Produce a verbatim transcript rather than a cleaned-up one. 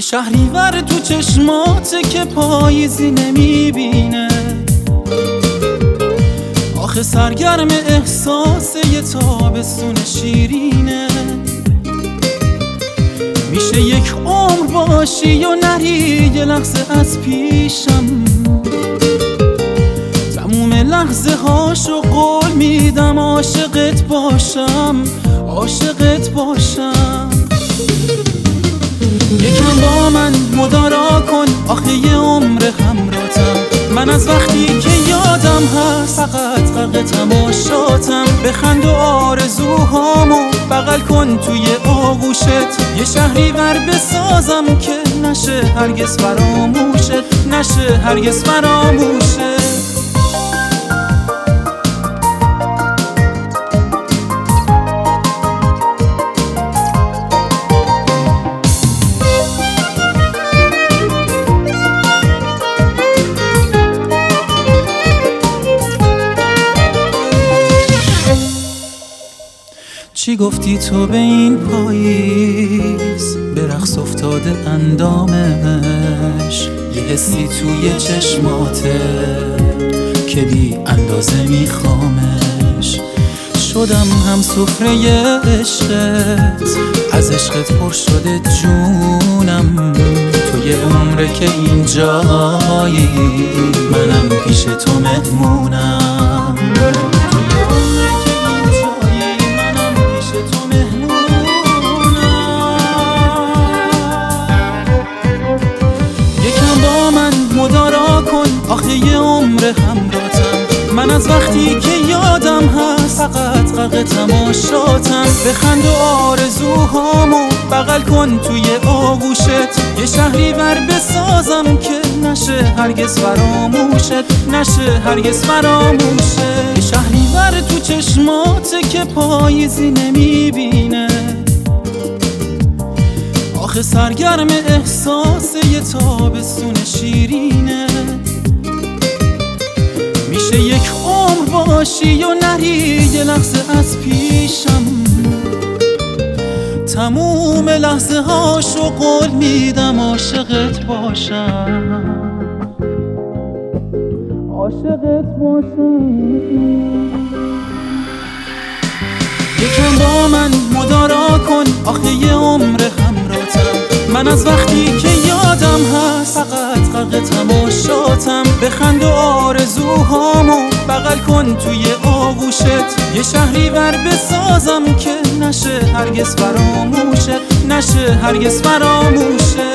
شهریور تو چشماته که پاییزی نمیبینه، آخه سرگرم احساس یه تابستون شیرینه. میشه یک عمر باشی و نری یه لحظه از پیشم، تموم لحظه هاشو قول میدم عاشقت باشم، عاشقت باشم. یکم با من مدارا کن، آخه یه عمر همراهتم. من از وقتی که یادم هست فقط غرق تماشاتم. بخند و آرزوهامو بغل کن توی آغوشت، یه شهریور بسازم که نشه هرگز فراموشت، نشه هرگز فراموشت. چی گفتی تو به این پاییز، به رقص افتاده اندامش، یه حسی توی چشماته که بی اندازه میخوامش. شدم هم سفره عشقت، از عشقت پر شده جونم. تو یه عمره که اینجایی، منم پیش تو مهمونم. آخه یه عمر همراهتم. من از وقتی که یادم هست فقط غرق تماشاتم. بخند و آرزوهامو بغل کن توی آغوشت، یه شهریور بسازم که نشه هرگز فراموشت، نشه هرگز فراموشت. یه شهریور تو چشماته که پاییزی نمیبینه، آخه سرگرم احساس یه تابستون شیرینه. میشه یک عمر باشی و نری یه لحظه از پیشم، تموم لحظه هاشو قول میدم عاشقت باشم، عاشقت باشم. یکم با من مدارا کن، آخه یه عمر همراهتم. من از وقتی که یادم هست فقط غرق تماشاتم. بخند و آرزوهامو بغل کن توی آغوشت، یه شهریور بسازم که نشه هرگز فراموشت، نشه هرگز فراموشت.